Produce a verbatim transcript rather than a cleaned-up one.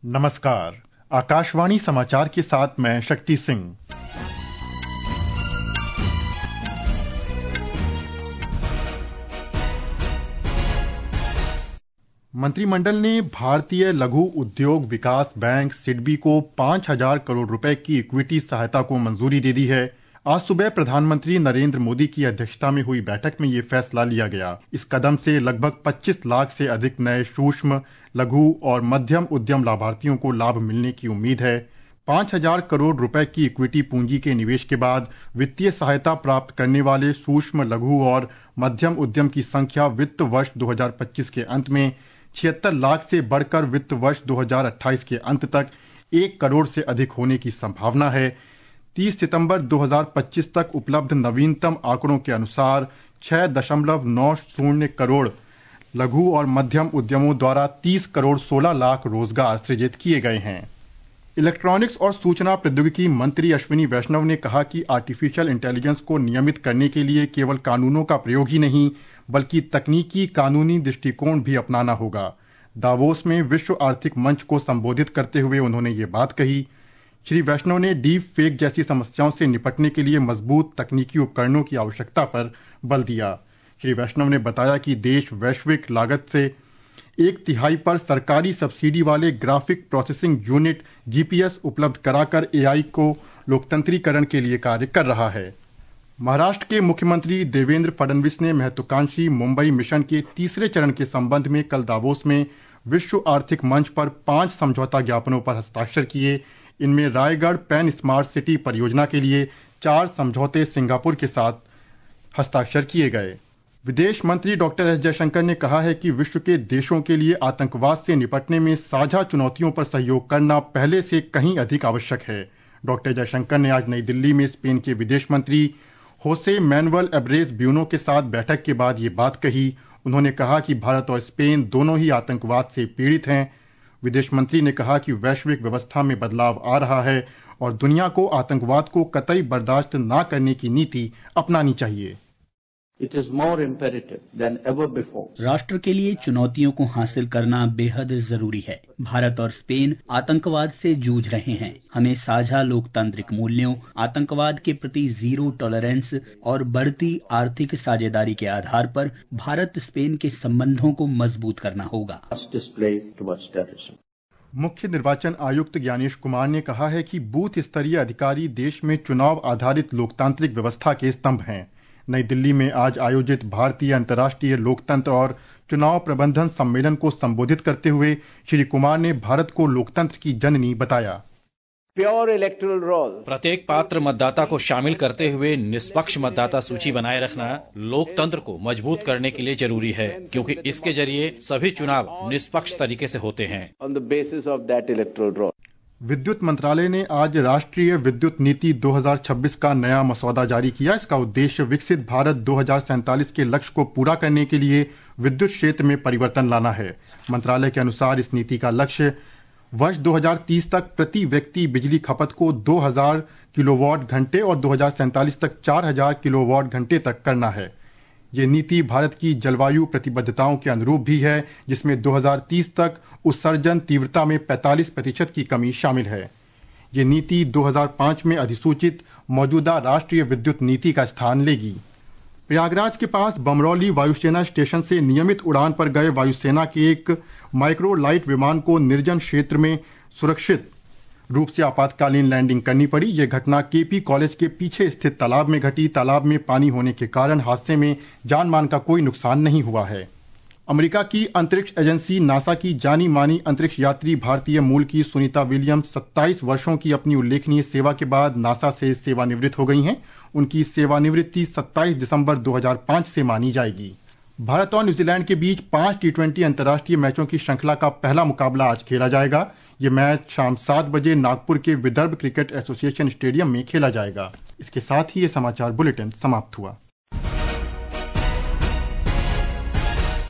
नमस्कार। आकाशवाणी समाचार के साथ मैं शक्ति सिंह। मंत्रिमंडल ने भारतीय लघु उद्योग विकास बैंक सिडबी को पांच हजार करोड़ रुपए की इक्विटी सहायता को मंजूरी दे दी है। आज सुबह प्रधानमंत्री नरेंद्र मोदी की अध्यक्षता में हुई बैठक में ये फैसला लिया गया। इस कदम से लगभग पच्चीस लाख से अधिक नए सूक्ष्म, लघु और मध्यम उद्यम लाभार्थियों को लाभ मिलने की उम्मीद है। पांच हजार करोड़ रुपए की इक्विटी पूंजी के निवेश के बाद वित्तीय सहायता प्राप्त करने वाले सूक्ष्म, लघु और मध्यम उद्यम की संख्या वित्त वर्ष दो हजार पच्चीस के अंत में छिहत्तर लाख से बढ़कर वित्त वर्ष दो हजार अट्ठाईस के अंत तक एक करोड़ से अधिक होने की संभावना है। तीस सितंबर दो हजार पच्चीस तक उपलब्ध नवीनतम आंकड़ों के अनुसार छह दशमलव नौ शून्य करोड़ लघु और मध्यम उद्यमों द्वारा तीस करोड़ सोलह लाख रोजगार सृजित किए गए हैं। इलेक्ट्रॉनिक्स और सूचना प्रौद्योगिकी मंत्री अश्विनी वैष्णव ने कहा कि आर्टिफिशियल इंटेलिजेंस को नियमित करने के लिए केवल कानूनों का प्रयोग ही नहीं बल्कि तकनीकी कानूनी दृष्टिकोण भी अपनाना होगा। दावोस में विश्व आर्थिक मंच को संबोधित करते हुए उन्होंने ये बात कही। श्री वैष्णव ने डीप फेक जैसी समस्याओं से निपटने के लिए मजबूत तकनीकी उपकरणों की आवश्यकता पर बल दिया। श्री वैष्णव ने बताया कि देश वैश्विक लागत से एक तिहाई पर सरकारी सब्सिडी वाले ग्राफिक प्रोसेसिंग यूनिट जीपीएस उपलब्ध कराकर एआई को लोकतंत्रीकरण के लिए कार्य कर रहा है। महाराष्ट्र के मुख्यमंत्री देवेंद्र फडणवीस ने महत्वाकांक्षी मुंबई मिशन के तीसरे चरण के संबंध में कल दावोस में विश्व आर्थिक मंच पर पांच समझौता ज्ञापनों पर हस्ताक्षर किए। इनमें रायगढ़ पैन स्मार्ट सिटी परियोजना के लिए चार समझौते सिंगापुर के साथ हस्ताक्षर किए गए। विदेश मंत्री डॉक्टर एस जयशंकर ने कहा है कि विश्व के देशों के लिए आतंकवाद से निपटने में साझा चुनौतियों पर सहयोग करना पहले से कहीं अधिक आवश्यक है। डॉक्टर जयशंकर ने आज नई दिल्ली में स्पेन के विदेश मंत्री होसे मैनुअल एब्रेस ब्यूनो के साथ बैठक के बाद ये बात कही। उन्होंने कहा कि भारत और स्पेन दोनों ही आतंकवाद से पीड़ित हैं। विदेश मंत्री ने कहा कि वैश्विक व्यवस्था में बदलाव आ रहा है और दुनिया को आतंकवाद को कतई बर्दाश्त न करने की नीति अपनानी चाहिए। It is more imperative than ever before. राष्ट्र के लिए चुनौतियों को हासिल करना बेहद जरूरी है। भारत और स्पेन आतंकवाद से जूझ रहे हैं। हमें साझा लोकतांत्रिक मूल्यों, आतंकवाद के प्रति जीरो टॉलरेंस और बढ़ती आर्थिक साझेदारी के आधार पर भारत स्पेन के संबंधों को मजबूत करना होगा। मुख्य निर्वाचन आयुक्त ज्ञानेश कुमार ने कहा है कि बूथ स्तरीय अधिकारी देश में चुनाव आधारित लोकतांत्रिक व्यवस्था के स्तंभ हैं। नई दिल्ली में आज आयोजित भारतीय अंतर्राष्ट्रीय लोकतंत्र और चुनाव प्रबंधन सम्मेलन को संबोधित करते हुए श्री कुमार ने भारत को लोकतंत्र की जननी बताया। प्योर इलेक्टोरल रोल, प्रत्येक पात्र मतदाता को शामिल करते हुए निष्पक्ष मतदाता सूची बनाए रखना लोकतंत्र को मजबूत करने के लिए जरूरी है, क्योंकि इसके जरिए सभी चुनाव निष्पक्ष तरीके से होते हैं। On the basis of that electoral roll. विद्युत मंत्रालय ने आज राष्ट्रीय विद्युत नीति दो हजार छब्बीस का नया मसौदा जारी किया। इसका उद्देश्य विकसित भारत दो हजार सैंतालीस के लक्ष्य को पूरा करने के लिए विद्युत क्षेत्र में परिवर्तन लाना है। मंत्रालय के अनुसार इस नीति का लक्ष्य वर्ष दो हजार तीस तक प्रति व्यक्ति बिजली खपत को दो हजार किलोवाट घंटे और दो हजार सैंतालीस तक चार हजार किलोवाट घंटे तक करना है। ये नीति भारत की जलवायु प्रतिबद्धताओं के अनुरूप भी है, जिसमें दो हजार तीस तक उत्सर्जन तीव्रता में पैंतालीस प्रतिशत की कमी शामिल है। ये नीति दो हजार पाँच में अधिसूचित मौजूदा राष्ट्रीय विद्युत नीति का स्थान लेगी। प्रयागराज के पास बमरौली वायुसेना स्टेशन से नियमित उड़ान पर गए वायुसेना के एक माइक्रो लाइट विमान को निर्जन क्षेत्र में सुरक्षित रूप से आपातकालीन लैंडिंग करनी पड़ी। यह घटना केपी कॉलेज के पीछे स्थित तालाब में घटी। तालाब में पानी होने के कारण हादसे में जान मान का कोई नुकसान नहीं हुआ है। अमेरिका की अंतरिक्ष एजेंसी नासा की जानी मानी अंतरिक्ष यात्री भारतीय मूल की सुनीता विलियम्स सत्ताईस वर्षों की अपनी उल्लेखनीय सेवा के बाद नासा से सेवानिवृत्त हो गई हैं। उनकी सेवानिवृत्ति सत्ताईस दिसंबर दो हजार पाँच से मानी जाएगी। भारत और न्यूजीलैंड के बीच पांच टी ट्वेंटी अंतर्राष्ट्रीय मैचों की श्रृंखला का पहला मुकाबला आज खेला जाएगा। ये मैच शाम सात बजे नागपुर के विदर्भ क्रिकेट एसोसिएशन स्टेडियम में खेला जाएगा। इसके साथ ही ये समाचार बुलेटिन समाप्त हुआ।